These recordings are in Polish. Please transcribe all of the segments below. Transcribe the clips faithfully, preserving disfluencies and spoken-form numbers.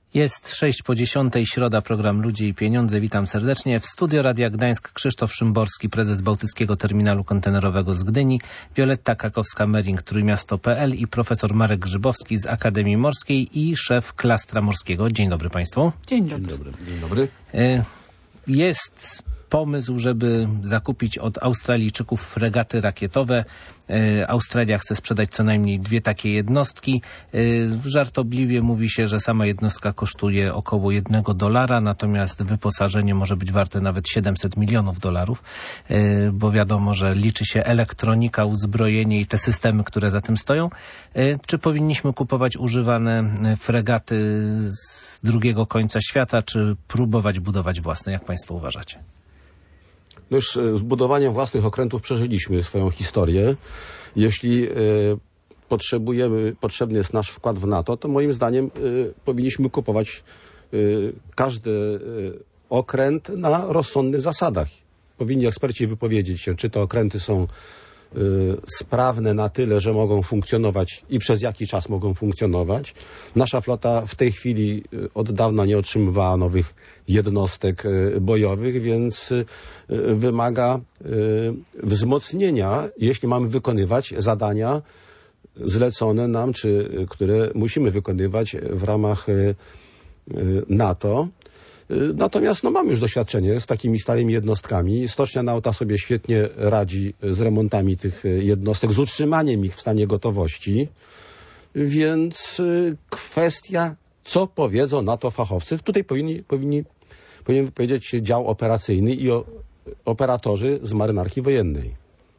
Jest sześć po dziesiątej, środa, program Ludzie i Pieniądze. Witam serdecznie. W studio Radia Gdańsk Krzysztof Szymborski, prezes Bałtyckiego Terminalu Kontenerowego z Gdyni, Wioletta Kakowska-Mering, Trójmiasto kropka pe el i profesor Marek Grzybowski z Akademii Morskiej i szef Klastra Morskiego. Dzień dobry Państwu. Dzień dobry. Dzień dobry. Dzień dobry. Jest pomysł, żeby zakupić od Australijczyków fregaty rakietowe. Australia chce sprzedać co najmniej dwie takie jednostki. Żartobliwie mówi się, że sama jednostka kosztuje około jednego dolara, natomiast wyposażenie może być warte nawet siedemset milionów dolarów, bo wiadomo, że liczy się elektronika, uzbrojenie i te systemy, które za tym stoją. Czy powinniśmy kupować używane fregaty z drugiego końca świata, czy próbować budować własne? Jak Państwo uważacie? No już z budowaniem własnych okrętów przeżyliśmy swoją historię. Jeśli y, potrzebujemy, potrzebny jest nasz wkład w NATO, to moim zdaniem y, powinniśmy kupować y, każdy y, okręt na rozsądnych zasadach. Powinni eksperci wypowiedzieć się, czy te okręty są y, sprawne na tyle, że mogą funkcjonować i przez jaki czas mogą funkcjonować. Nasza flota w tej chwili y, od dawna nie otrzymywała nowych jednostek bojowych, więc wymaga wzmocnienia, jeśli mamy wykonywać zadania zlecone nam, czy które musimy wykonywać w ramach NATO. Natomiast no, mamy już doświadczenie z takimi starymi jednostkami. Stocznia Nauta sobie świetnie radzi z remontami tych jednostek, z utrzymaniem ich w stanie gotowości. Więc kwestia, co powiedzą na to fachowcy. Tutaj powinni, powinni, powinien wypowiedzieć się dział operacyjny i o, operatorzy z marynarki wojennej.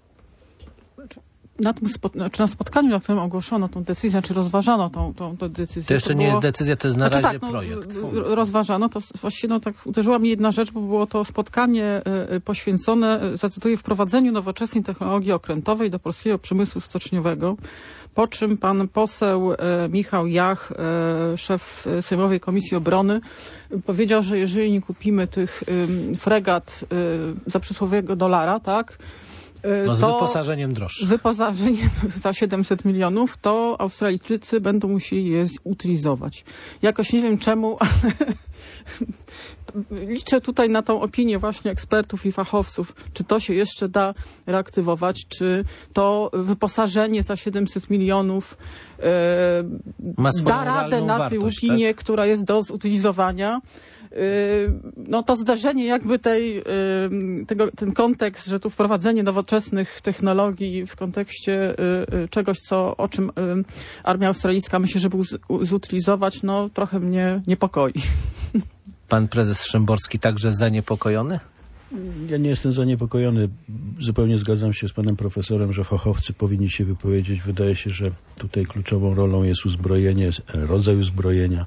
Na, tym spo, czy na spotkaniu, na którym ogłoszono tą decyzję, czy rozważano tą, tą, tą decyzję. To jeszcze to było... nie jest decyzja, to jest na znaczy, razie tak, no, projekt. Rozważano, to właściwie no, tak uderzyła mnie jedna rzecz, bo było to spotkanie y, poświęcone, zacytuję, wprowadzeniu nowoczesnej technologii okrętowej do polskiego przemysłu stoczniowego. Po czym pan poseł e, Michał Jach, e, szef Sejmowej Komisji Obrony, powiedział, że jeżeli nie kupimy tych e, fregat e, za przysłowiowego dolara, tak, e, no z to wyposażeniem droższym. Z wyposażeniem za siedemset milionów, to Australijczycy będą musieli je zutylizować. Jakoś nie wiem czemu, ale liczę tutaj na tą opinię właśnie ekspertów i fachowców, czy to się jeszcze da reaktywować, czy to wyposażenie za siedemset milionów e, da radę na tej łupinie, tak? Która jest do zutylizowania. No to zdarzenie jakby tej, tego, ten kontekst, że tu wprowadzenie nowoczesnych technologii w kontekście czegoś, co, o czym armia australijska myśli, żeby zutylizować, no trochę mnie niepokoi. Pan prezes Szymborski także zaniepokojony? Ja nie jestem zaniepokojony. Zupełnie zgadzam się z panem profesorem, że fachowcy powinni się wypowiedzieć. Wydaje się, że tutaj kluczową rolą jest uzbrojenie, rodzaj uzbrojenia.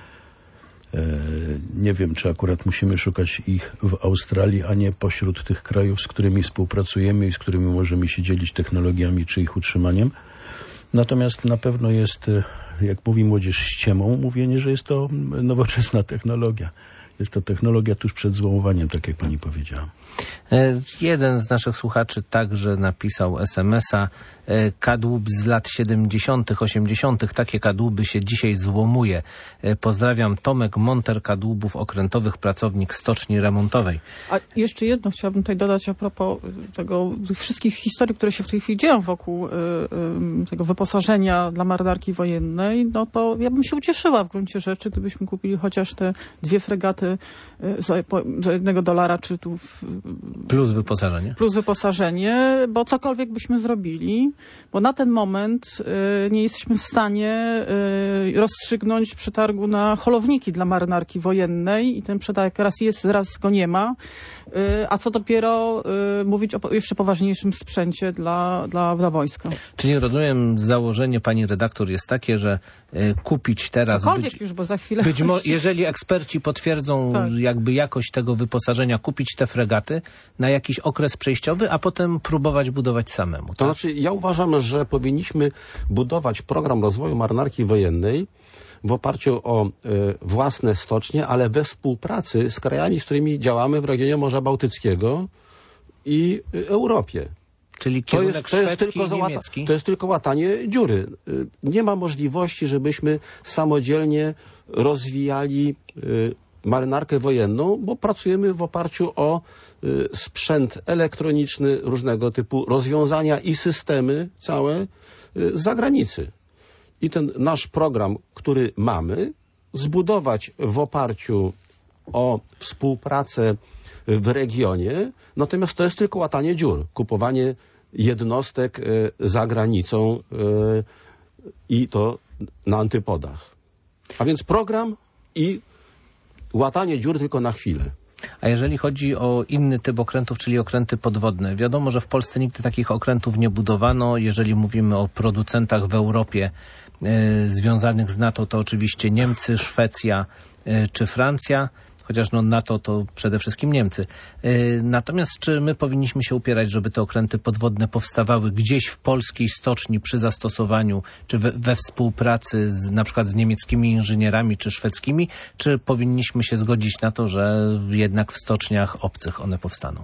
Nie wiem, czy akurat musimy szukać ich w Australii, a nie pośród tych krajów, z którymi współpracujemy i z którymi możemy się dzielić technologiami czy ich utrzymaniem. Natomiast na pewno jest, jak mówi młodzież, ściemą mówienie, że jest to nowoczesna technologia. Jest to technologia tuż przed złamowaniem, tak jak pani powiedziała. Jeden z naszych słuchaczy także napisał es em es a. Kadłub z lat siedemdziesiątych, osiemdziesiątych. Takie kadłuby się dzisiaj złomuje. Pozdrawiam, Tomek Monter, kadłubów okrętowych, pracownik stoczni remontowej. A jeszcze jedno chciałabym tutaj dodać a propos tego, tych wszystkich historii, które się w tej chwili dzieją wokół y, y, tego wyposażenia dla marynarki wojennej. No to ja bym się ucieszyła w gruncie rzeczy, gdybyśmy kupili chociaż te dwie fregaty y, za, po, za jednego dolara, czy tu w, plus wyposażenie. Plus wyposażenie, bo cokolwiek byśmy zrobili, bo na ten moment y, nie jesteśmy w stanie y, rozstrzygnąć przetargu na holowniki dla marynarki wojennej i ten przetarg raz jest, raz go nie ma. Y, a co dopiero y, mówić o jeszcze poważniejszym sprzęcie dla, dla, dla wojska. Czyli rozumiem, założenie pani redaktor jest takie, że y, kupić teraz... Cokolwiek być, już, bo za chwilę... Być mo- jeżeli eksperci potwierdzą tak. jakby jakość tego wyposażenia, kupić te fregaty na jakiś okres przejściowy, a potem próbować budować samemu. Tak? To znaczy, ja uważam, że powinniśmy budować program rozwoju marynarki wojennej w oparciu o y, własne stocznie, ale we współpracy z krajami, z którymi działamy w regionie Morza Bałtyckiego i y, Europie. Czyli to kierunek jest, to jest szwedzki tylko i załata- niemiecki? To jest tylko łatanie dziury. Y, Nie ma możliwości, żebyśmy samodzielnie rozwijali y, marynarkę wojenną, bo pracujemy w oparciu o y, sprzęt elektroniczny, różnego typu rozwiązania i systemy całe y, z zagranicy. I ten nasz program, który mamy, zbudować w oparciu o współpracę w regionie, natomiast to jest tylko łatanie dziur, kupowanie jednostek y, za granicą y, i to na antypodach. A więc program i łatanie dziur tylko na chwilę. A jeżeli chodzi o inny typ okrętów, czyli okręty podwodne, wiadomo, że w Polsce nigdy takich okrętów nie budowano. Jeżeli mówimy o producentach w Europie y, związanych z NATO, to oczywiście Niemcy, Szwecja y, czy Francja. Chociaż no NATO to przede wszystkim Niemcy. Yy, natomiast czy my powinniśmy się upierać, żeby te okręty podwodne powstawały gdzieś w polskiej stoczni przy zastosowaniu, czy we, we współpracy z, na przykład z niemieckimi inżynierami, czy szwedzkimi, czy powinniśmy się zgodzić na to, że jednak w stoczniach obcych one powstaną?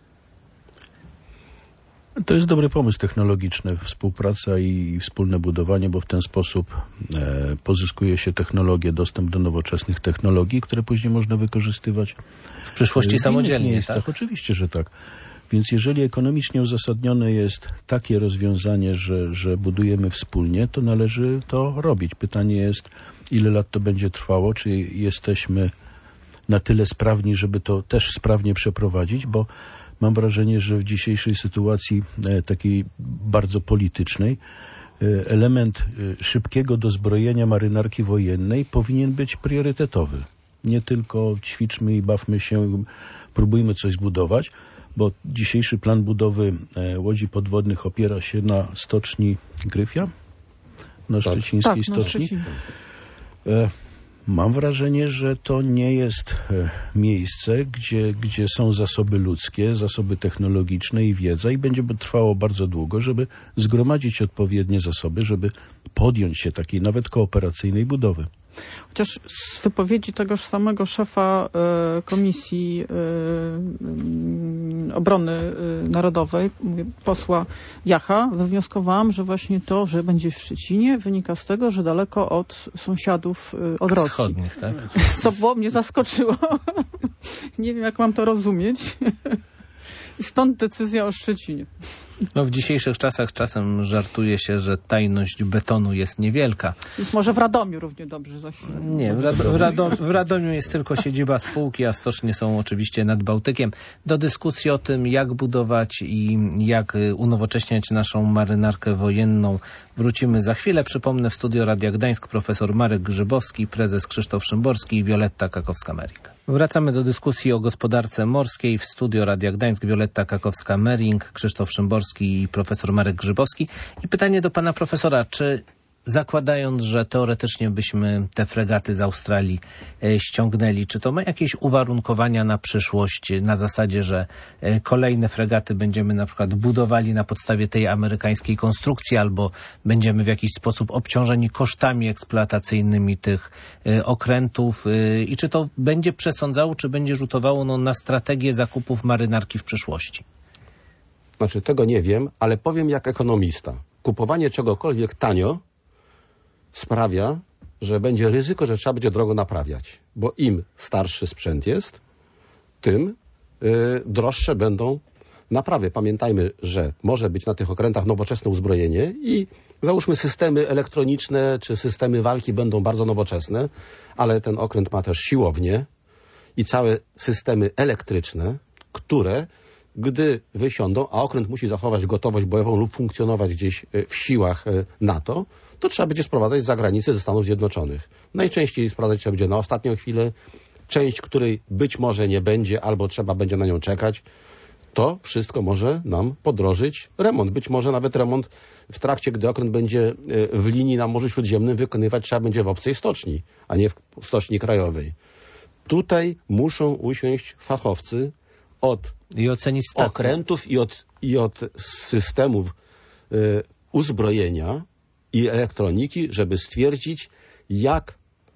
To jest dobry pomysł technologiczny, współpraca i wspólne budowanie, bo w ten sposób e, pozyskuje się technologię, dostęp do nowoczesnych technologii, które później można wykorzystywać w przyszłości w samodzielnie, miejscach. tak? Oczywiście, że tak. Więc jeżeli ekonomicznie uzasadnione jest takie rozwiązanie, że, że budujemy wspólnie, to należy to robić. Pytanie jest, ile lat to będzie trwało, czy jesteśmy na tyle sprawni, żeby to też sprawnie przeprowadzić, bo mam wrażenie, że w dzisiejszej sytuacji e, takiej bardzo politycznej e, element e, szybkiego dozbrojenia marynarki wojennej powinien być priorytetowy. Nie tylko ćwiczmy i bawmy się, próbujmy coś zbudować, bo dzisiejszy plan budowy e, łodzi podwodnych opiera się na stoczni Gryfia, na Tak. szczecińskiej Tak, na stoczni. Szczecinie. E, Mam wrażenie, że to nie jest e, miejsce, gdzie, gdzie są zasoby ludzkie, zasoby technologiczne i wiedza i będzie trwało bardzo długo, żeby zgromadzić odpowiednie zasoby, żeby podjąć się takiej nawet kooperacyjnej budowy. Chociaż z wypowiedzi tegoż samego szefa e, Komisji e, e, Obrony e, Narodowej, mówię, posła Jacha, wywnioskowałam, że właśnie to, że będzie w Szczecinie, wynika z tego, że daleko od sąsiadów, e, od Rosji. Wschodnich, tak? Co było, mnie zaskoczyło. Nie wiem, jak mam to rozumieć. Stąd decyzja o Szczecinie. No w dzisiejszych czasach czasem żartuje się, że tajność betonu jest niewielka. Więc może w Radomiu równie dobrze za chwilę. Nie, w, Rado, w, Rado, w Radomiu jest tylko siedziba spółki, a stocznie są oczywiście nad Bałtykiem. Do dyskusji o tym, jak budować i jak unowocześniać naszą marynarkę wojenną, wrócimy za chwilę. Przypomnę, w studio Radia Gdańsk profesor Marek Grzybowski, prezes Krzysztof Szymborski i Wioletta Kakowska-Mering. Wracamy do dyskusji o gospodarce morskiej. W studio Radia Gdańsk Wioletta Kakowska-Mering, Krzysztof Szymborski i profesor Marek Grzybowski. I pytanie do pana profesora, czy zakładając, że teoretycznie byśmy te fregaty z Australii e, ściągnęli, czy to ma jakieś uwarunkowania na przyszłość, na zasadzie, że e, kolejne fregaty będziemy na przykład budowali na podstawie tej amerykańskiej konstrukcji, albo będziemy w jakiś sposób obciążeni kosztami eksploatacyjnymi tych e, okrętów e, i czy to będzie przesądzało, czy będzie rzutowało no, na strategię zakupów marynarki w przyszłości? Znaczy, tego nie wiem, ale powiem jak ekonomista. Kupowanie czegokolwiek tanio sprawia, że będzie ryzyko, że trzeba będzie drogo naprawiać. Bo im starszy sprzęt jest, tym y, droższe będą naprawy. Pamiętajmy, że może być na tych okrętach nowoczesne uzbrojenie i załóżmy systemy elektroniczne czy systemy walki będą bardzo nowoczesne, ale ten okręt ma też siłownię i całe systemy elektryczne, które gdy wysiądą, a okręt musi zachować gotowość bojową lub funkcjonować gdzieś w siłach NATO, to trzeba będzie sprowadzać z zagranicy, ze Stanów Zjednoczonych. Najczęściej sprowadzać trzeba będzie na ostatnią chwilę. Część, której być może nie będzie, albo trzeba będzie na nią czekać, to wszystko może nam podrożyć remont. Być może nawet remont w trakcie, gdy okręt będzie w linii na Morzu Śródziemnym wykonywać trzeba będzie w obcej stoczni, a nie w stoczni krajowej. Tutaj muszą usiąść fachowcy od I ocenić statki. okrętów i od, i od systemów y, uzbrojenia i elektroniki, żeby stwierdzić, jak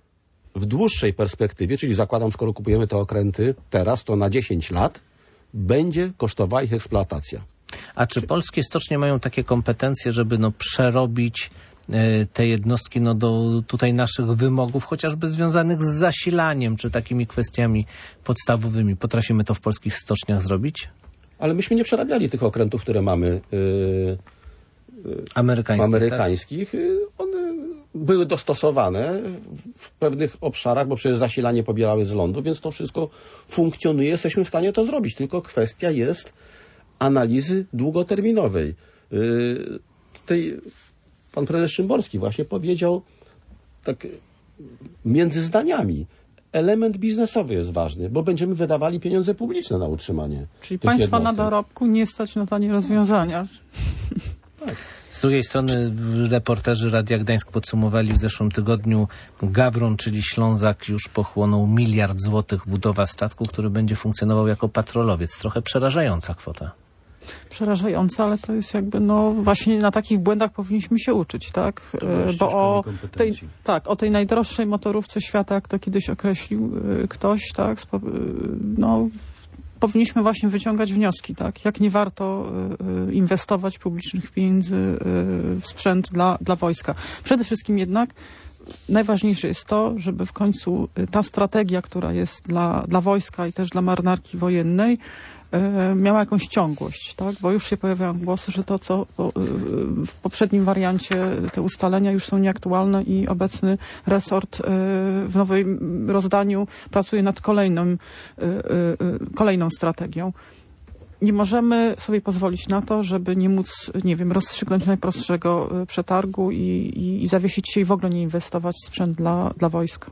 w dłuższej perspektywie, czyli zakładam, skoro kupujemy te okręty teraz, to na dziesięć lat, będzie kosztowała ich eksploatacja. A czy polskie stocznie mają takie kompetencje, żeby no, przerobić te jednostki no, do tutaj naszych wymogów, chociażby związanych z zasilaniem, czy takimi kwestiami podstawowymi? Potrafimy to w polskich stoczniach zrobić? Ale myśmy nie przerabiali tych okrętów, które mamy yy, amerykańskich. amerykańskich. Tak? One były dostosowane w pewnych obszarach, bo przecież zasilanie pobierały z lądu, więc to wszystko funkcjonuje. Jesteśmy w stanie to zrobić, tylko kwestia jest analizy długoterminowej. Yy, tutaj pan prezes Szymborski właśnie powiedział tak między zdaniami. Element biznesowy jest ważny, bo będziemy wydawali pieniądze publiczne na utrzymanie. Czyli państwa jednostek. na dorobku nie stać na tanie rozwiązania. Tak. Z drugiej strony reporterzy Radia Gdańsk podsumowali w zeszłym tygodniu Gawron, czyli Ślązak, już pochłonął miliard złotych budowa statku, który będzie funkcjonował jako patrolowiec. Trochę przerażająca kwota. Przerażające, ale to jest jakby, no właśnie na takich błędach powinniśmy się uczyć, tak? Bo o tej, tak, o tej najdroższej motorówce świata, jak to kiedyś określił ktoś, tak, no powinniśmy właśnie wyciągać wnioski, tak? Jak nie warto inwestować publicznych pieniędzy w sprzęt dla, dla wojska. Przede wszystkim jednak najważniejsze jest to, żeby w końcu ta strategia, która jest dla, dla wojska i też dla marynarki wojennej, miała jakąś ciągłość, tak? Bo już się pojawiają głosy, że to, co w poprzednim wariancie, te ustalenia już są nieaktualne i obecny resort w nowym rozdaniu pracuje nad kolejną, kolejną strategią. Nie możemy sobie pozwolić na to, żeby nie móc, nie wiem, rozstrzygnąć najprostszego przetargu i, i, i zawiesić się i w ogóle nie inwestować w sprzęt dla, dla wojsk.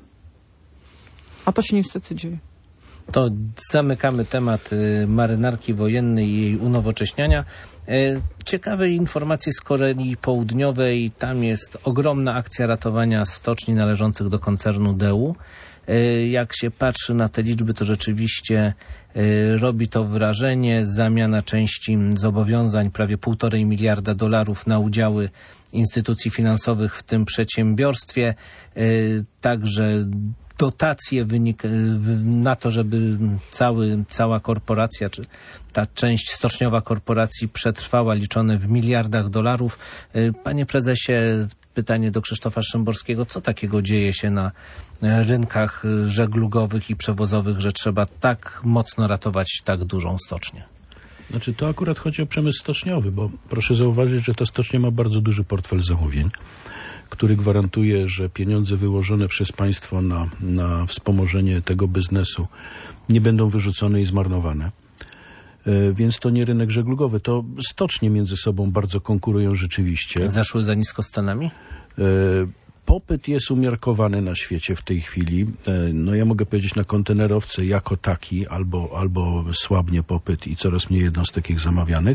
A to się niestety dzieje. To zamykamy temat marynarki wojennej i jej unowocześniania. Ciekawe informacje z Korei Południowej. Tam jest ogromna akcja ratowania stoczni należących do koncernu D E U. Jak się patrzy na te liczby, to rzeczywiście robi to wrażenie. Zamiana części zobowiązań prawie półtorej miliarda dolarów na udziały instytucji finansowych w tym przedsiębiorstwie. Także dotacje wynik na to, żeby cały, cała korporacja, czy ta część stoczniowa korporacji przetrwała, liczone w miliardach dolarów. Panie prezesie, pytanie do Krzysztofa Szymborskiego. Co takiego dzieje się na rynkach żeglugowych i przewozowych, że trzeba tak mocno ratować tak dużą stocznię? Znaczy, to akurat chodzi o przemysł stoczniowy, bo proszę zauważyć, że ta stocznia ma bardzo duży portfel zamówień, który gwarantuje, że pieniądze wyłożone przez państwo na, na wspomożenie tego biznesu nie będą wyrzucone i zmarnowane. E, więc to nie rynek żeglugowy, to stocznie między sobą bardzo konkurują rzeczywiście. Zaszły za nisko z cenami? E, popyt jest umiarkowany na świecie w tej chwili. E, no ja mogę powiedzieć na kontenerowce jako taki, albo, albo słabnie popyt i coraz mniej jednostek ich zamawianych.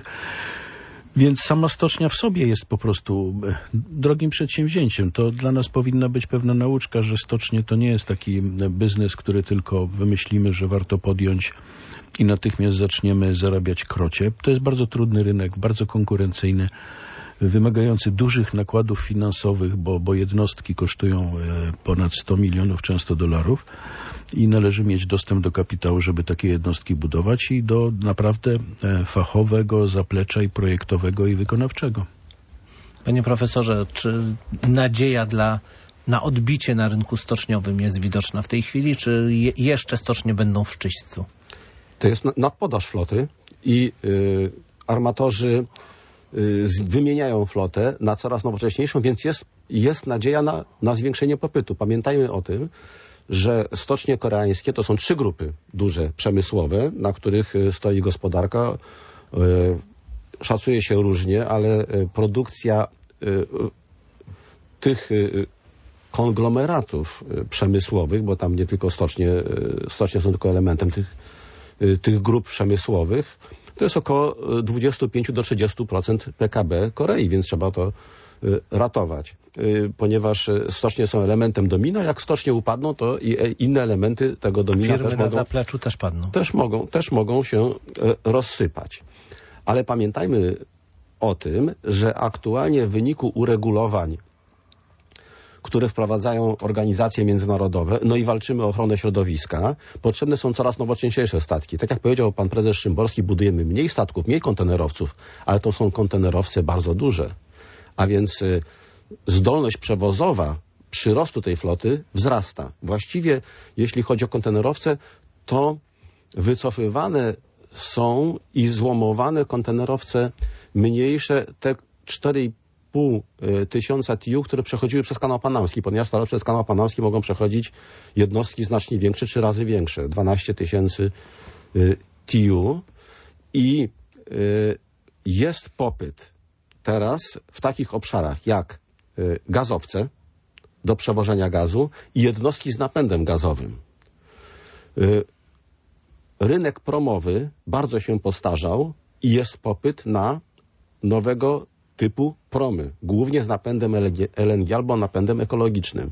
Więc sama stocznia w sobie jest po prostu drogim przedsięwzięciem. To dla nas powinna być pewna nauczka, że stocznie to nie jest taki biznes, który tylko wymyślimy, że warto podjąć i natychmiast zaczniemy zarabiać krocie. To jest bardzo trudny rynek, bardzo konkurencyjny, wymagający dużych nakładów finansowych, bo, bo jednostki kosztują ponad sto milionów często dolarów i należy mieć dostęp do kapitału, żeby takie jednostki budować i do naprawdę fachowego zaplecza i projektowego i wykonawczego. Panie profesorze, czy nadzieja dla, na odbicie na rynku stoczniowym jest widoczna w tej chwili, czy je, jeszcze stocznie będą w czyśćcu? To jest nadpodaż floty i yy, armatorzy wymieniają flotę na coraz nowocześniejszą, więc jest, jest nadzieja na, na zwiększenie popytu. Pamiętajmy o tym, że stocznie koreańskie to są trzy grupy duże, przemysłowe, na których stoi gospodarka. Szacuje się różnie, ale produkcja tych konglomeratów przemysłowych, bo tam nie tylko stocznie, stocznie są tylko elementem tych, tych grup przemysłowych, to jest około dwadzieścia pięć do trzydziestu procent P K B Korei, więc trzeba to ratować. Ponieważ stocznie są elementem domina, jak stocznie upadną, to i inne elementy tego domina Firmy też na mogą, zapleczu też padną. Też mogą, też mogą się rozsypać. Ale pamiętajmy o tym, że aktualnie w wyniku uregulowań, które wprowadzają organizacje międzynarodowe, no i walczymy o ochronę środowiska, potrzebne są coraz nowocześniejsze statki. Tak jak powiedział pan prezes Szymborski, budujemy mniej statków, mniej kontenerowców, ale to są kontenerowce bardzo duże. A więc y, zdolność przewozowa przyrostu tej floty wzrasta. Właściwie, jeśli chodzi o kontenerowce, to wycofywane są i złomowane kontenerowce mniejsze, te cztery i pół tysiąca T I U, które przechodziły przez kanał panamski, ponieważ teraz przez kanał panamski mogą przechodzić jednostki znacznie większe, trzy razy większe, dwanaście tysięcy T I U. I jest popyt teraz w takich obszarach jak gazowce do przewożenia gazu i jednostki z napędem gazowym. Rynek promowy bardzo się postarzał i jest popyt na nowego typu promy, głównie z napędem L N G albo napędem ekologicznym.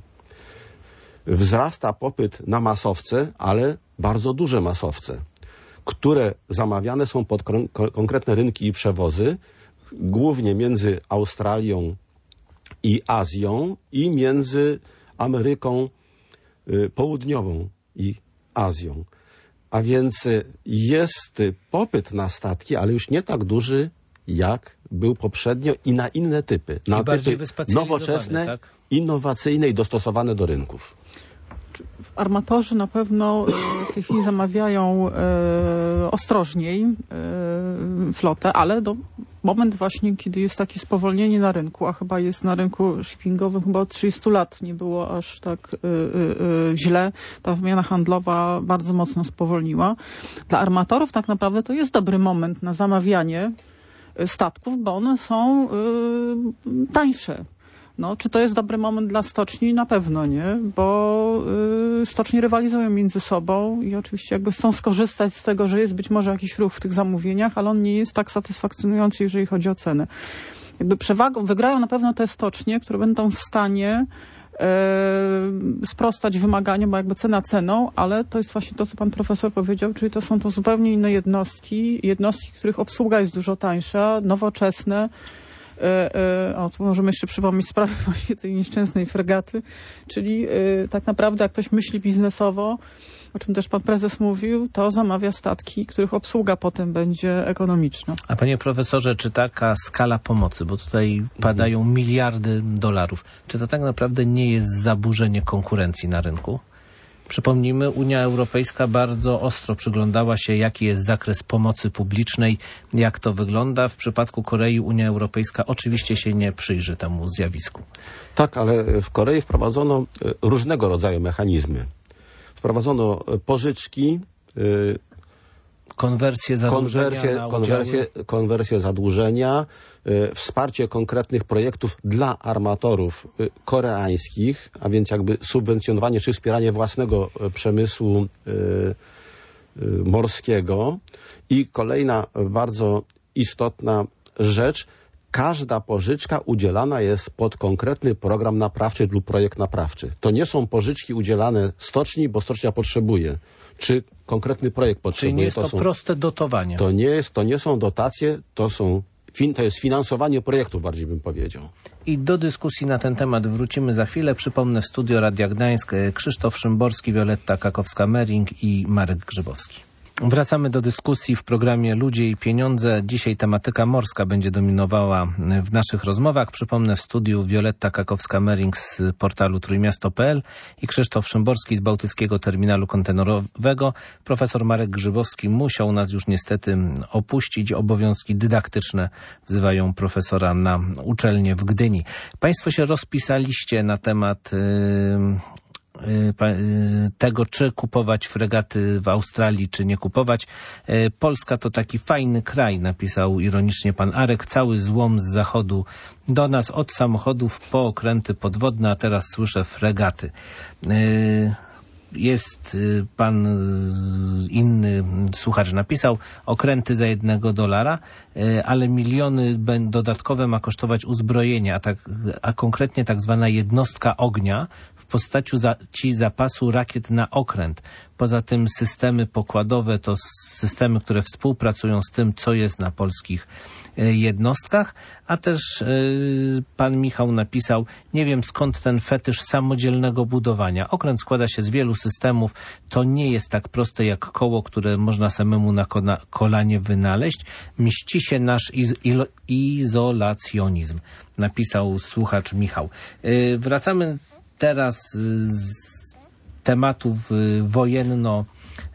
Wzrasta popyt na masowce, ale bardzo duże masowce, które zamawiane są pod konkretne rynki i przewozy, głównie między Australią i Azją i między Ameryką Południową i Azją. A więc jest popyt na statki, ale już nie tak duży, jak był poprzednio i na inne typy. Na I bardziej typy nowoczesne, tak? innowacyjne i dostosowane do rynków. Armatorzy na pewno w tej chwili zamawiają e, ostrożniej e, flotę, ale do moment właśnie, kiedy jest takie spowolnienie na rynku, a chyba jest na rynku shippingowym chyba od trzydziestu lat nie było aż tak e, e, źle. Ta wymiana handlowa bardzo mocno spowolniła. Dla armatorów tak naprawdę to jest dobry moment na zamawianie statków, bo one są y, tańsze. No, czy to jest dobry moment dla stoczni? Na pewno nie, bo y, stoczni rywalizują między sobą i oczywiście jakby chcą skorzystać z tego, że jest być może jakiś ruch w tych zamówieniach, ale on nie jest tak satysfakcjonujący, jeżeli chodzi o cenę. Jakby przewagą, wygrają na pewno te stocznie, które będą w stanie Yy, sprostać wymaganiom, bo jakby cena ceną, ale to jest właśnie to, co pan profesor powiedział, czyli to są to zupełnie inne jednostki, jednostki, których obsługa jest dużo tańsza, nowoczesne. Yy, yy, o, tu możemy jeszcze przypomnieć sprawę właśnie tej nieszczęsnej fregaty, czyli yy, tak naprawdę jak ktoś myśli biznesowo, o czym też pan prezes mówił, to zamawia statki, których obsługa potem będzie ekonomiczna. A panie profesorze, czy taka skala pomocy, bo tutaj padają miliardy dolarów, czy to tak naprawdę nie jest zaburzenie konkurencji na rynku? Przypomnijmy, Unia Europejska bardzo ostro przyglądała się, jaki jest zakres pomocy publicznej, jak to wygląda. W przypadku Korei Unia Europejska oczywiście się nie przyjrzy temu zjawisku. Tak, ale w Korei wprowadzono różnego rodzaju mechanizmy. Wprowadzono pożyczki, konwersję zadłużenia, konwersję, na konwersję, konwersję zadłużenia, wsparcie konkretnych projektów dla armatorów koreańskich, a więc jakby subwencjonowanie czy wspieranie własnego przemysłu morskiego. I kolejna bardzo istotna rzecz, każda pożyczka udzielana jest pod konkretny program naprawczy lub projekt naprawczy. To nie są pożyczki udzielane stoczni, bo stocznia potrzebuje, czy konkretny projekt potrzebuje. Czyli nie jest to, to są, proste dotowanie. To nie jest, to nie są dotacje, to są fin, to jest finansowanie projektów, bardziej bym powiedział. I do dyskusji na ten temat wrócimy za chwilę. Przypomnę, w studio Radia Gdańsk Krzysztof Szymborski, Wioletta Kakowska-Mering i Marek Grzybowski. Wracamy do dyskusji w programie Ludzie i Pieniądze. Dzisiaj tematyka morska będzie dominowała w naszych rozmowach. Przypomnę, w studiu Wioletta Kakowska-Mering z portalu trójmiasto kropka p l i Krzysztof Szymborski z Bałtyckiego Terminalu Kontenerowego. Profesor Marek Grzybowski musiał nas już niestety opuścić. Obowiązki dydaktyczne wzywają profesora na uczelnię w Gdyni. Państwo się rozpisaliście na temat Yy, tego, czy kupować fregaty w Australii, czy nie kupować. Polska to taki fajny kraj, napisał ironicznie pan Arek. Cały złom z zachodu do nas, od samochodów po okręty podwodne, a teraz słyszę fregaty. Jest pan inny słuchacz napisał, okręty za jednego dolara, ale miliony dodatkowe ma kosztować uzbrojenie, a, tak, a konkretnie tak zwana jednostka ognia w postaci zapasu rakiet na okręt. Poza tym systemy pokładowe to systemy, które współpracują z tym, co jest na polskich jednostkach, a też pan Michał napisał, nie wiem skąd ten fetysz samodzielnego budowania. Okręt składa się z wielu systemów, to nie jest tak proste jak koło, które można samemu na kolanie wynaleźć. Mści się nasz iz izolacjonizm, napisał słuchacz Michał. Wracamy teraz z tematów wojenno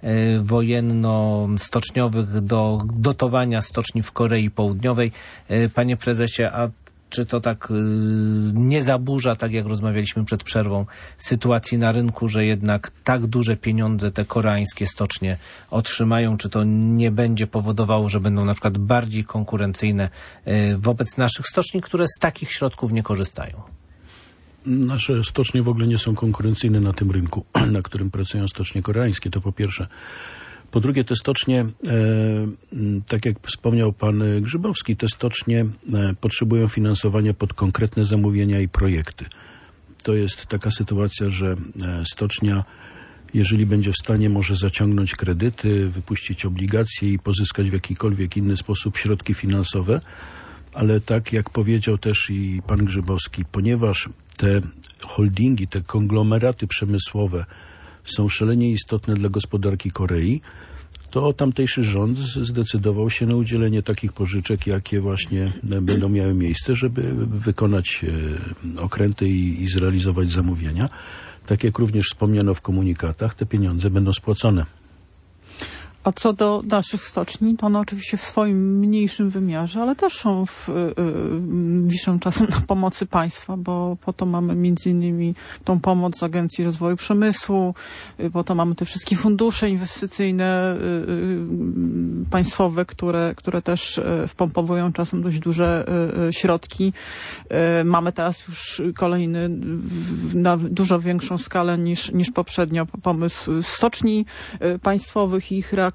wojenno-stoczniowych do dotowania stoczni w Korei Południowej. Panie prezesie, a czy to tak nie zaburza, tak jak rozmawialiśmy przed przerwą, sytuacji na rynku, że jednak tak duże pieniądze te koreańskie stocznie otrzymają? Czy to nie będzie powodowało, że będą na przykład bardziej konkurencyjne wobec naszych stoczni, które z takich środków nie korzystają? Nasze stocznie w ogóle nie są konkurencyjne na tym rynku, na którym pracują stocznie koreańskie, to po pierwsze. Po drugie, te stocznie, e, tak jak wspomniał pan Grzybowski, te stocznie e, potrzebują finansowania pod konkretne zamówienia i projekty. To jest taka sytuacja, że e, stocznia, jeżeli będzie w stanie, może zaciągnąć kredyty, wypuścić obligacje i pozyskać w jakikolwiek inny sposób środki finansowe, ale tak jak powiedział też i pan Grzybowski, ponieważ te holdingi, te konglomeraty przemysłowe są szalenie istotne dla gospodarki Korei, to tamtejszy rząd zdecydował się na udzielenie takich pożyczek, jakie właśnie będą miały miejsce, żeby wykonać okręty i, i zrealizować zamówienia. Tak jak również wspomniano w komunikatach, te pieniądze będą spłacone. A co do naszych stoczni, to one oczywiście w swoim mniejszym wymiarze, ale też są w, y, y, wiszą czasem na pomocy państwa, bo po to mamy między innymi tą pomoc z Agencji Rozwoju Przemysłu, y, po to mamy te wszystkie fundusze inwestycyjne y, y, państwowe, które, które też y, wpompowują czasem dość duże y, y, środki. Y, mamy teraz już kolejny y, na dużo większą skalę niż, niż poprzednio pomysł stoczni y, państwowych i ich reaktywacji.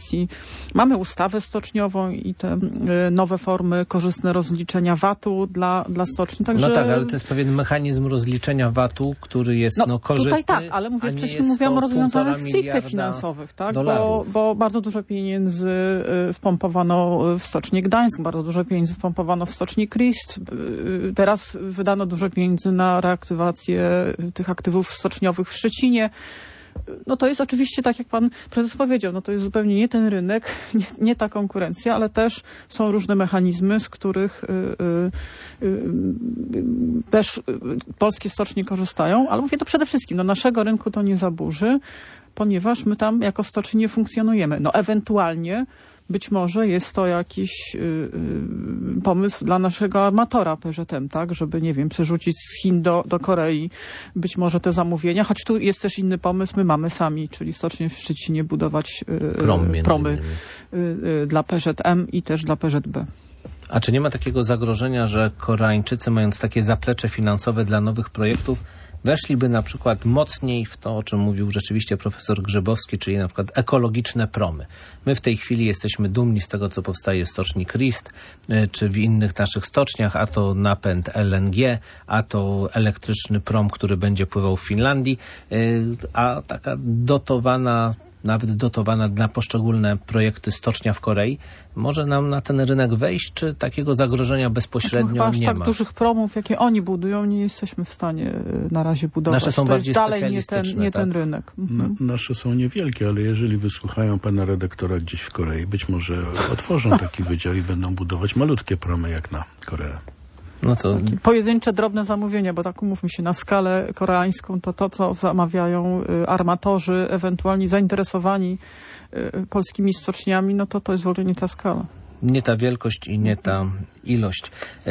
Mamy ustawę stoczniową i te y, nowe formy korzystne rozliczenia V A T-u dla, dla stoczni. Także... No tak, ale to jest pewien mechanizm rozliczenia V A T-u, który jest no, no korzystny. Tutaj tak, ale mówię, wcześniej mówiłam o rozwiązaniach stricte finansowych, tak? Bo, bo bardzo dużo pieniędzy y, wpompowano w stocznię Gdańsk, bardzo dużo pieniędzy wpompowano w stocznię Krist. Y, teraz wydano dużo pieniędzy na reaktywację tych aktywów stoczniowych w Szczecinie. No to jest oczywiście, tak jak pan prezes powiedział, no to jest zupełnie nie ten rynek, nie, nie ta konkurencja, ale też są różne mechanizmy, z których y, y, y, też y, polskie stocznie korzystają, ale mówię to przede wszystkim, no naszego rynku to nie zaburzy, ponieważ my tam jako stocznie nie funkcjonujemy. No ewentualnie być może jest to jakiś y, y, pomysł dla naszego armatora P Z M, tak, żeby, nie wiem, przerzucić z Chin do, do Korei być może te zamówienia, choć tu jest też inny pomysł, my mamy sami, czyli stocznie w Szczecinie budować y, Prom, promy y, y, dla P Z M i też dla P Z B. A czy nie ma takiego zagrożenia, że Koreańczycy, mając takie zaplecze finansowe dla nowych projektów, weszliby na przykład mocniej w to, o czym mówił rzeczywiście profesor Grzybowski, czyli na przykład ekologiczne promy. My w tej chwili jesteśmy dumni z tego, co powstaje w stoczni Krist, czy w innych naszych stoczniach, a to napęd L N G, a to elektryczny prom, który będzie pływał w Finlandii, a taka dotowana, nawet dotowana na poszczególne projekty stocznia w Korei, może nam na ten rynek wejść, czy takiego zagrożenia bezpośrednio znaczy, nie tak ma? Tak dużych promów, jakie oni budują, nie jesteśmy w stanie na razie budować. Nasze są to bardziej jest dalej nie ten, nie tak? ten rynek. Mhm. Na, nasze są niewielkie, ale jeżeli wysłuchają pana redaktora gdzieś w Korei, być może otworzą taki wydział i będą budować malutkie promy jak na Koreę. No to... Pojedyncze, drobne zamówienia, bo tak umówmy się, na skalę koreańską to to, co zamawiają armatorzy, ewentualnie zainteresowani polskimi stoczniami, no to to jest w ogóle nie ta skala. Nie ta wielkość i nie ta ilość.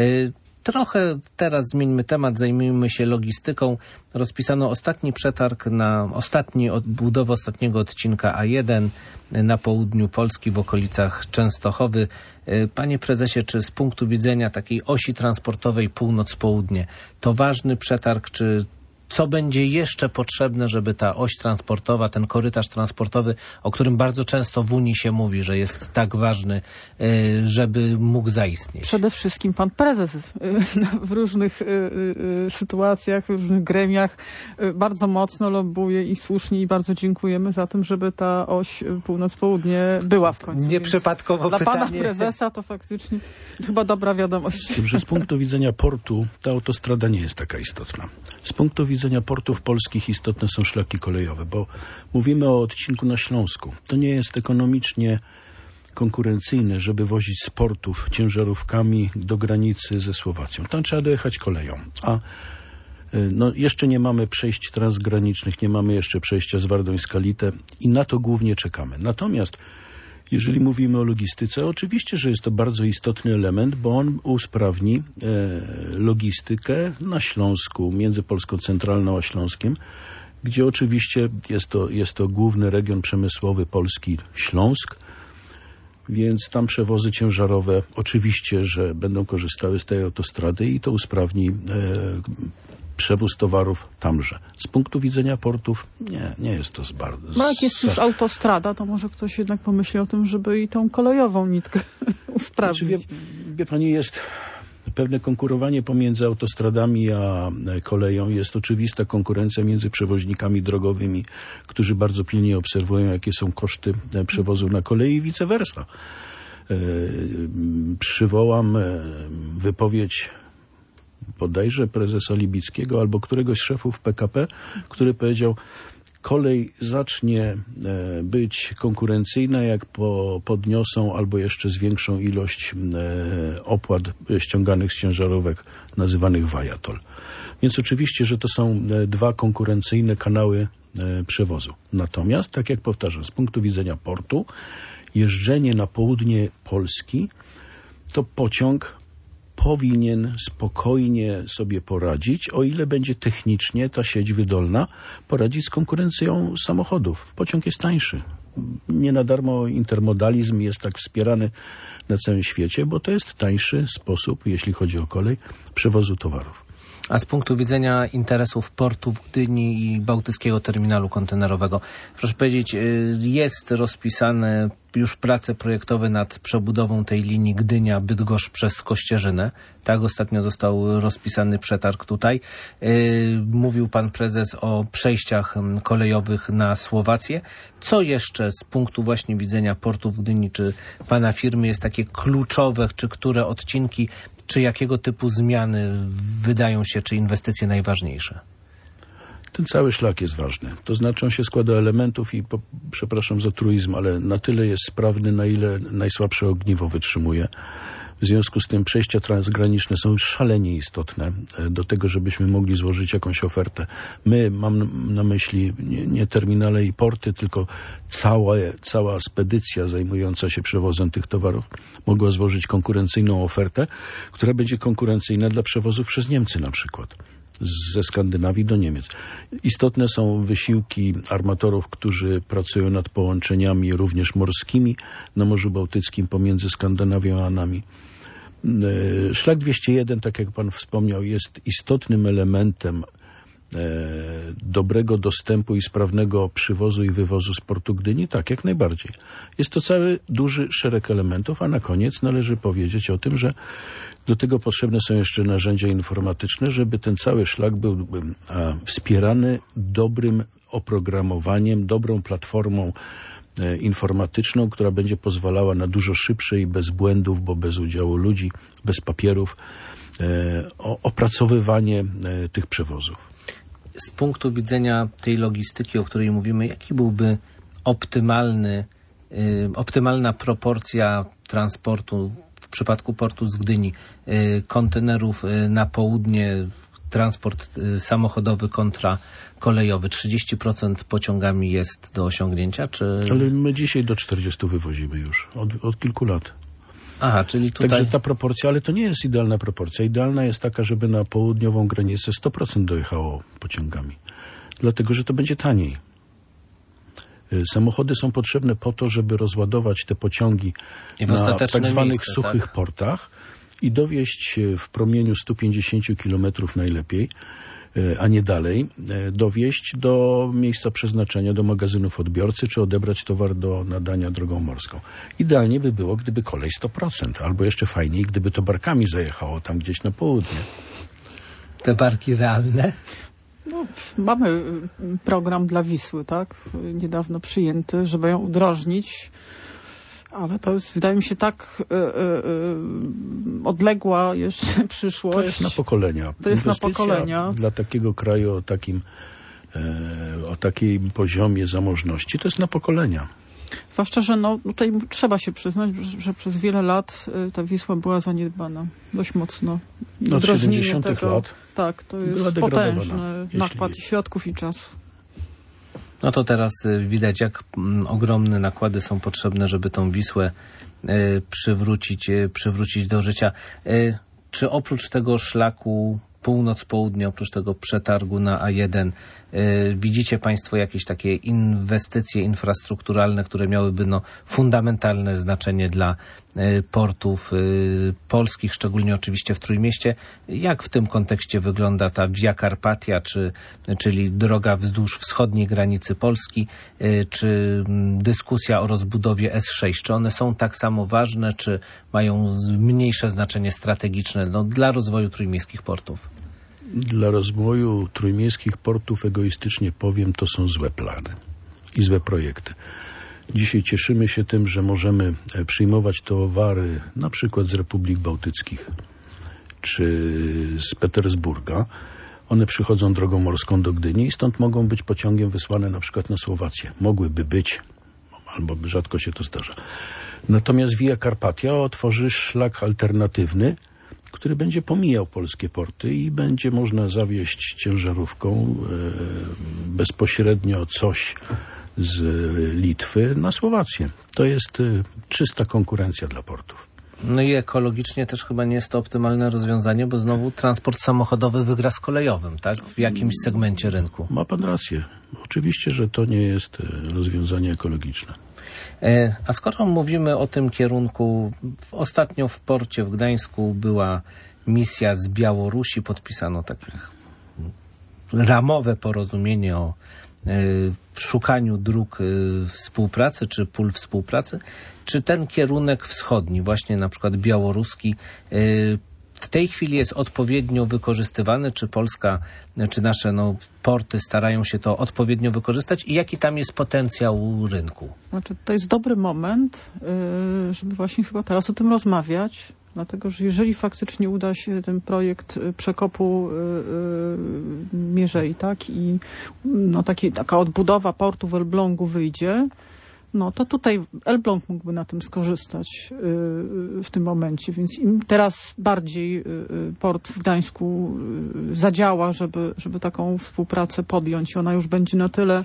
Trochę teraz zmieńmy temat, zajmijmy się logistyką. Rozpisano ostatni przetarg na ostatni, budowę ostatniego odcinka A jeden na południu Polski w okolicach Częstochowy. Panie prezesie, czy z punktu widzenia takiej osi transportowej północ-południe to ważny przetarg, czy co będzie jeszcze potrzebne, żeby ta oś transportowa, ten korytarz transportowy, o którym bardzo często w Unii się mówi, że jest tak ważny, żeby mógł zaistnieć? Przede wszystkim pan prezes w różnych sytuacjach, w różnych gremiach bardzo mocno lobbuje i słusznie i bardzo dziękujemy za tym, żeby ta oś północ-południe była w końcu. Nieprzypadkowo dla pytanie. Dla pana prezesa to faktycznie chyba dobra wiadomość. Dobrze, z punktu widzenia portu ta autostrada nie jest taka istotna. Z punktu widzenia portów polskich istotne są szlaki kolejowe, bo mówimy o odcinku na Śląsku. To nie jest ekonomicznie konkurencyjne, żeby wozić z portów ciężarówkami do granicy ze Słowacją. Tam trzeba dojechać koleją. A no, jeszcze nie mamy przejść transgranicznych, nie mamy jeszcze przejścia z Wardą i Skalitę i na to głównie czekamy. Natomiast jeżeli mówimy o logistyce, oczywiście, że jest to bardzo istotny element, bo on usprawni e, logistykę na Śląsku, między Polską Centralną a Śląskiem, gdzie oczywiście jest to, jest to główny region przemysłowy Polski, Śląsk, więc tam przewozy ciężarowe oczywiście, że będą korzystały z tej autostrady i to usprawni e, przewóz towarów tamże. Z punktu widzenia portów nie, nie jest to bardzo... No jak jest już autostrada, to może ktoś jednak pomyśli o tym, żeby i tą kolejową nitkę usprawnić. Znaczy, wie, wie pani, jest pewne konkurowanie pomiędzy autostradami a koleją. Jest oczywista konkurencja między przewoźnikami drogowymi, którzy bardzo pilnie obserwują, jakie są koszty przewozu na kolei i vice versa. Przywołam wypowiedź bodajże prezesa Libickiego albo któregoś z szefów P K P, który powiedział: kolej zacznie być konkurencyjna, jak po, podniosą albo jeszcze zwiększą ilość opłat ściąganych z ciężarówek nazywanych Viator. Więc oczywiście, że to są dwa konkurencyjne kanały przewozu. Natomiast, tak jak powtarzam, z punktu widzenia portu, jeżdżenie na południe Polski to pociąg powinien spokojnie sobie poradzić, o ile będzie technicznie ta sieć wydolna poradzić z konkurencją samochodów. Pociąg jest tańszy. Nie na darmo intermodalizm jest tak wspierany na całym świecie, bo to jest tańszy sposób, jeśli chodzi o kolej, przewozu towarów. A z punktu widzenia interesów portu w Gdyni i Bałtyckiego Terminalu Kontenerowego, proszę powiedzieć, jest rozpisane już prace projektowe nad przebudową tej linii Gdynia-Bydgoszcz przez Kościerzynę. Tak, ostatnio został rozpisany przetarg tutaj. Mówił pan prezes o przejściach kolejowych na Słowację. Co jeszcze z punktu właśnie widzenia portu w Gdyni, czy pana firmy jest takie kluczowe, czy które odcinki, czy jakiego typu zmiany wydają się, czy inwestycje najważniejsze? Ten cały szlak jest ważny. To znaczy on się składa elementów i, po, przepraszam za truizm, ale na tyle jest sprawny, na ile najsłabsze ogniwo wytrzymuje. W związku z tym przejścia transgraniczne są szalenie istotne do tego, żebyśmy mogli złożyć jakąś ofertę. My, mam na myśli nie, nie terminale i porty, tylko cała, cała spedycja zajmująca się przewozem tych towarów mogła złożyć konkurencyjną ofertę, która będzie konkurencyjna dla przewozów przez Niemcy na przykład. Ze Skandynawii do Niemiec. Istotne są wysiłki armatorów, którzy pracują nad połączeniami również morskimi na Morzu Bałtyckim pomiędzy Skandynawią a nami. Szlak dwieście jeden, tak jak pan wspomniał, jest istotnym elementem dobrego dostępu i sprawnego przywozu i wywozu z portu Gdyni? Tak, jak najbardziej. Jest to cały duży szereg elementów, a na koniec należy powiedzieć o tym, że do tego potrzebne są jeszcze narzędzia informatyczne, żeby ten cały szlak był a, wspierany dobrym oprogramowaniem, dobrą platformą e, informatyczną, która będzie pozwalała na dużo szybsze i bez błędów, bo bez udziału ludzi, bez papierów, e, o, opracowywanie e, tych przewozów. Z punktu widzenia tej logistyki, o której mówimy, jaki byłby optymalny, y, optymalna proporcja transportu w przypadku portu z Gdyni, y, kontenerów y, na południe, transport y, samochodowy kontra kolejowy? trzydzieści procent pociągami jest do osiągnięcia, czy... Ale my dzisiaj do czterdziestu wywozimy już, od, od kilku lat. Aha, czyli tutaj... Także ta proporcja, ale to nie jest idealna proporcja. Idealna jest taka, żeby na południową granicę sto procent dojechało pociągami. Dlatego, że to będzie taniej. Samochody są potrzebne po to, żeby rozładować te pociągi na tak zwanych miejsce, suchych tak? portach i dowieźć w promieniu stu pięćdziesięciu kilometrów najlepiej a nie dalej, dowieźć do miejsca przeznaczenia, do magazynów odbiorcy, czy odebrać towar do nadania drogą morską. Idealnie by było, gdyby kolej sto procent, albo jeszcze fajniej, gdyby to barkami zajechało tam gdzieś na południe. Te barki realne? No, mamy program dla Wisły, tak? Niedawno przyjęty, żeby ją udrożnić. Ale to jest, wydaje mi się, tak y, y, y, odległa jeszcze przyszłość. To jest na pokolenia. To jest na Inwestycja pokolenia. Dla takiego kraju o takim, e, o takim poziomie zamożności, to jest na pokolenia. Zwłaszcza, że no, tutaj trzeba się przyznać, że, że przez wiele lat y, ta Wisła była zaniedbana dość mocno. Od siedemdziesiątych lat. Tak, to była jest potężny jeśli... nakład środków i czasu. No to teraz widać, jak ogromne nakłady są potrzebne, żeby tą Wisłę przywrócić, przywrócić do życia. Czy oprócz tego szlaku północ-południe, oprócz tego przetargu na A jeden, widzicie Państwo jakieś takie inwestycje infrastrukturalne, które miałyby no, fundamentalne znaczenie dla portów polskich, szczególnie oczywiście w Trójmieście? Jak w tym kontekście wygląda ta Via Carpatia, czy, czyli droga wzdłuż wschodniej granicy Polski, czy dyskusja o rozbudowie S sześć? Czy one są tak samo ważne, czy mają mniejsze znaczenie strategiczne no, dla rozwoju trójmiejskich portów? Dla rozwoju trójmiejskich portów, egoistycznie powiem, to są złe plany i złe projekty. Dzisiaj cieszymy się tym, że możemy przyjmować towary na przykład z Republik Bałtyckich czy z Petersburga. One przychodzą drogą morską do Gdyni i stąd mogą być pociągiem wysłane na przykład na Słowację. Mogłyby być, albo rzadko się to zdarza. Natomiast Via Carpatia otworzy szlak alternatywny, który będzie pomijał polskie porty i będzie można zawieźć ciężarówką e, bezpośrednio coś z Litwy na Słowację. To jest e, czysta konkurencja dla portów. No i ekologicznie też chyba nie jest to optymalne rozwiązanie, bo znowu transport samochodowy wygra z kolejowym, tak? W jakimś segmencie rynku. Ma pan rację. Oczywiście, że to nie jest rozwiązanie ekologiczne. A skoro mówimy o tym kierunku, ostatnio w porcie w Gdańsku była misja z Białorusi, podpisano takie ramowe porozumienie o szukaniu dróg współpracy czy pól współpracy. Czy ten kierunek wschodni, właśnie na przykład białoruski, w tej chwili jest odpowiednio wykorzystywany? Czy Polska, czy nasze no, porty starają się to odpowiednio wykorzystać? I jaki tam jest potencjał rynku? Znaczy, to jest dobry moment, żeby właśnie chyba teraz o tym rozmawiać. Dlatego, że jeżeli faktycznie uda się ten projekt przekopu Mierzei, tak, i no, taki, taka odbudowa portu w Elblągu wyjdzie, no to tutaj Elbląg mógłby na tym skorzystać w tym momencie, więc im teraz bardziej port w Gdańsku zadziała, żeby, żeby taką współpracę podjąć. Ona już będzie na tyle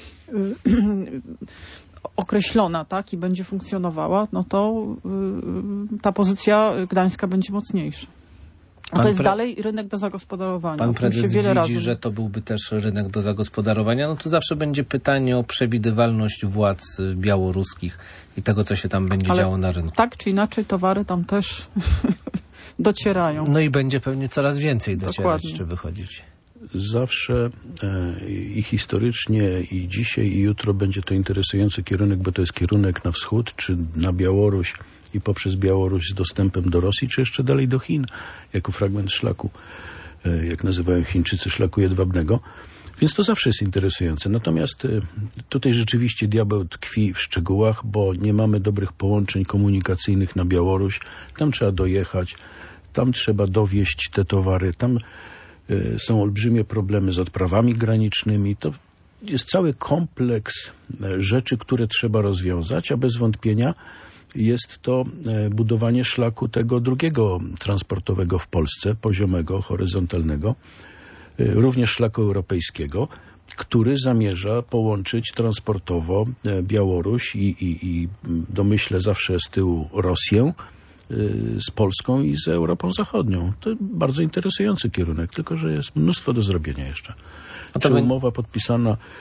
określona, tak, i będzie funkcjonowała, no to ta pozycja Gdańska będzie mocniejsza. A Pan to jest pre... dalej rynek do zagospodarowania. Pan prezes się wiele widzi, razy... że to byłby też rynek do zagospodarowania. No to zawsze będzie pytanie o przewidywalność władz białoruskich i tego, co się tam będzie Ale działo na rynku. Tak czy inaczej towary tam też docierają. No i będzie pewnie coraz więcej docierać, Dokładnie. czy wychodzić. Zawsze e, i historycznie, i dzisiaj, i jutro będzie to interesujący kierunek, bo to jest kierunek na wschód, czy na Białoruś i poprzez Białoruś z dostępem do Rosji, czy jeszcze dalej do Chin, jako fragment szlaku, e, jak nazywają Chińczycy, szlaku jedwabnego. Więc to zawsze jest interesujące. Natomiast e, tutaj rzeczywiście diabeł tkwi w szczegółach, bo nie mamy dobrych połączeń komunikacyjnych na Białoruś. Tam trzeba dojechać, tam trzeba dowieźć te towary, tam są olbrzymie problemy z odprawami granicznymi. To jest cały kompleks rzeczy, które trzeba rozwiązać, a bez wątpienia jest to budowanie szlaku tego drugiego transportowego w Polsce, poziomego, horyzontalnego, również szlaku europejskiego, który zamierza połączyć transportowo Białoruś i, i, i domyślę zawsze z tyłu Rosję z Polską i z Europą Zachodnią. To bardzo interesujący kierunek, tylko że jest mnóstwo do zrobienia jeszcze. A to Czy umowa podpisana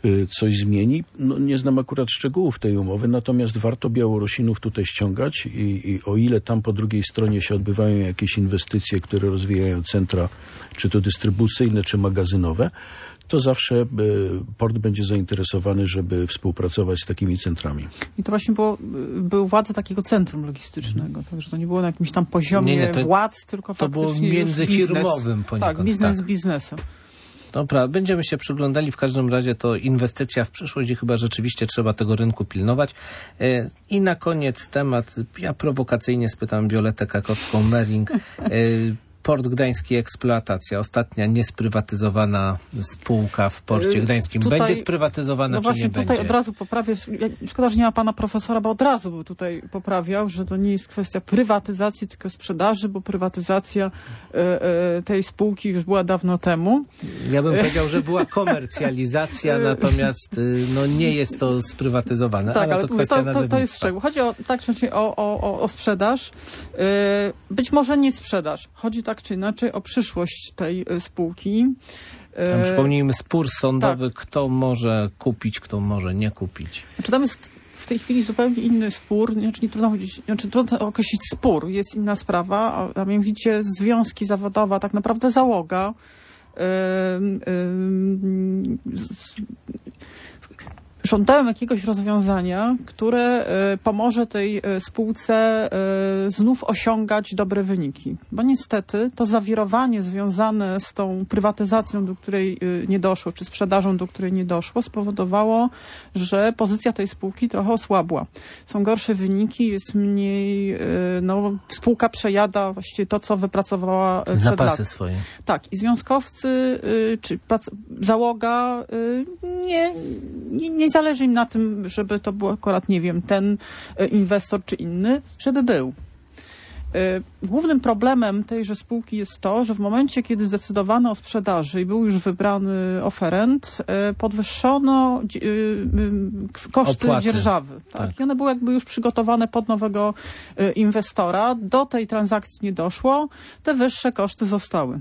coś zmieni. No, nie znam akurat szczegółów tej umowy, natomiast warto Białorusinów tutaj ściągać i, i o ile tam po drugiej stronie się odbywają jakieś inwestycje, które rozwijają centra, czy to dystrybucyjne, czy magazynowe, to zawsze port będzie zainteresowany, żeby współpracować z takimi centrami. I to właśnie było, były władze takiego centrum logistycznego, także to nie było na jakimś tam poziomie nie, nie, to, władz, tylko to faktycznie było międzyfirmowym biznes. poniekąd. Tak, biznes tak. z biznesem. Dobra, będziemy się przyglądali. W każdym razie to inwestycja w przyszłość i chyba rzeczywiście trzeba tego rynku pilnować. I na koniec temat, ja prowokacyjnie spytam Violettę Kakowską-Mering. Port Gdański, eksploatacja. Ostatnia niesprywatyzowana spółka w Porcie Gdańskim. Tutaj, będzie sprywatyzowana, no czy właśnie nie tutaj będzie? Od razu poprawię. Szkoda, że nie ma pana profesora, bo od razu by tutaj poprawiał, że to nie jest kwestia prywatyzacji, tylko sprzedaży, bo prywatyzacja e, e, tej spółki już była dawno temu. Ja bym powiedział, że była komercjalizacja, natomiast no, nie jest to sprywatyzowane, tak, ale, ale to kwestia to, to, to jest szczegół. Chodzi o, tak, o, o, o sprzedaż. E, być może nie sprzedaż. Chodzi tak czy inaczej o przyszłość tej spółki. Tam przypomnijmy spór sądowy, tak. Kto może kupić, kto może nie kupić. Znaczy tam jest w tej chwili zupełnie inny spór, znaczy nie trudno chodzić, znaczy trudno określić spór, jest inna sprawa, a, a mianowicie związki zawodowe, tak naprawdę załoga yy, yy, z, żądałem jakiegoś rozwiązania, które y, pomoże tej y, spółce y, znów osiągać dobre wyniki. Bo niestety to zawirowanie związane z tą prywatyzacją, do której y, nie doszło, czy sprzedażą, do której nie doszło, spowodowało, że pozycja tej spółki trochę osłabła. Są gorsze wyniki, jest mniej, y, no spółka przejada właściwie to, co wypracowała y, zapasy swoje. Tak. I związkowcy, y, czy prac, załoga y, nie, nie, nie zależy im na tym, żeby to był akurat, nie wiem, ten inwestor czy inny, żeby był. Głównym problemem tejże spółki jest to, że w momencie, kiedy zdecydowano o sprzedaży i był już wybrany oferent, podwyższono koszty Opłaty. dzierżawy. Tak? Tak. I one były jakby już przygotowane pod nowego inwestora. Do tej transakcji nie doszło. Te wyższe koszty zostały.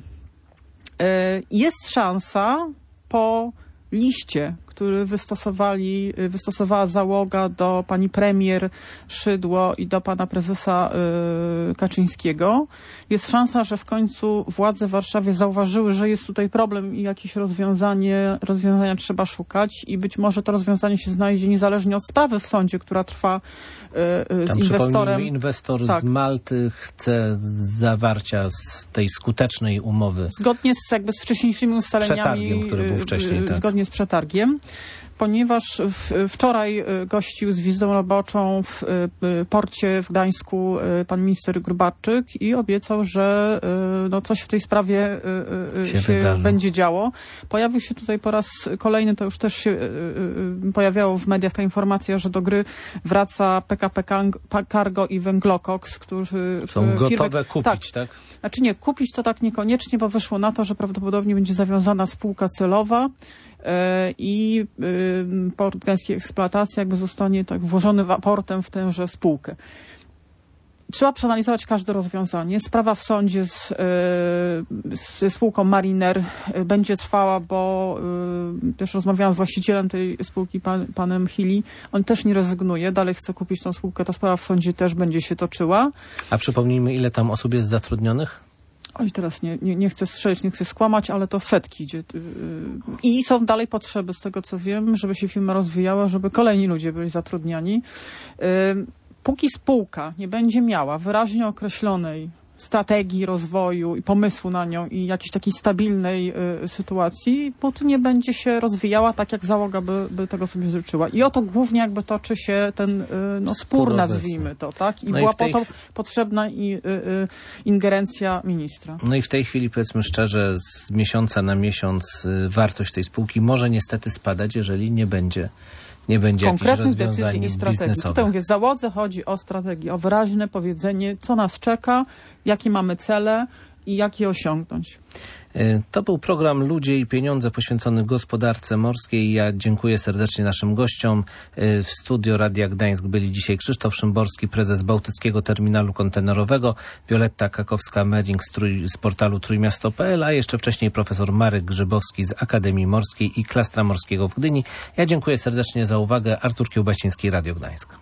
Jest szansa po liście, który wystosowali, wystosowała załoga do pani premier Szydło i do pana prezesa y, Kaczyńskiego. Jest szansa, że w końcu władze w Warszawie zauważyły, że jest tutaj problem i jakieś rozwiązanie, rozwiązania trzeba szukać i być może to rozwiązanie się znajdzie niezależnie od sprawy w sądzie, która trwa y, z Tam inwestorem. Inwestor tak. z Malty chce zawarcia z tej skutecznej umowy. Zgodnie z, jakby z wcześniejszymi ustaleniami. Przetargiem, który był wcześniej. Tak. Zgodnie z przetargiem. Ponieważ w, wczoraj gościł z wizytą roboczą w porcie w Gdańsku pan minister Gróbarczyk i obiecał, że no, coś w tej sprawie się, się będzie działo. Pojawił się tutaj po raz kolejny, to już też się pojawiało w mediach ta informacja, że do gry wraca P K P Cargo i Węglokoks, którzy... Są firmy, gotowe kupić, tak? tak? Znaczy nie, kupić to tak niekoniecznie, bo wyszło na to, że prawdopodobnie będzie zawiązana spółka celowa i Port Gdański Eksploatacja jakby zostanie tak włożony portem w tęże spółkę. Trzeba przeanalizować każde rozwiązanie. Sprawa w sądzie z, ze spółką Mariner będzie trwała, bo też rozmawiałam z właścicielem tej spółki, pan, panem Hili. On też nie rezygnuje, dalej chce kupić tą spółkę. Ta sprawa w sądzie też będzie się toczyła. A przypomnijmy, ile tam osób jest zatrudnionych? Oj, teraz nie, nie, nie chcę strzelić, nie chcę skłamać, ale to setki idzie. I są dalej potrzeby, z tego co wiem, żeby się firma rozwijała, żeby kolejni ludzie byli zatrudniani. Póki spółka nie będzie miała wyraźnie określonej strategii rozwoju i pomysłu na nią i jakiejś takiej stabilnej y, sytuacji, póki nie będzie się rozwijała tak, jak załoga by, by tego sobie życzyła. I o to głównie jakby toczy się ten y, no, spór, nazwijmy to, tak? I no była i po to ch... potrzebna i, y, y, ingerencja ministra. No i w tej chwili, powiedzmy szczerze, z miesiąca na miesiąc y, wartość tej spółki może niestety spadać, jeżeli nie będzie nie będzie konkretnych decyzji i strategii. Tutaj mówię, załodze chodzi o strategię, o wyraźne powiedzenie, co nas czeka, jakie mamy cele i jak je osiągnąć. To był program Ludzie i Pieniądze poświęcony gospodarce morskiej. Ja dziękuję serdecznie naszym gościom. W studio Radia Gdańsk byli dzisiaj Krzysztof Szymborski, prezes Bałtyckiego Terminalu Kontenerowego, Wioletta Kakowska-Meding z, trój, z portalu trójmiasto kropka p l, a jeszcze wcześniej profesor Marek Grzybowski z Akademii Morskiej i Klastra Morskiego w Gdyni. Ja dziękuję serdecznie za uwagę. Artur Kiełbasiński, Radio Gdańsk.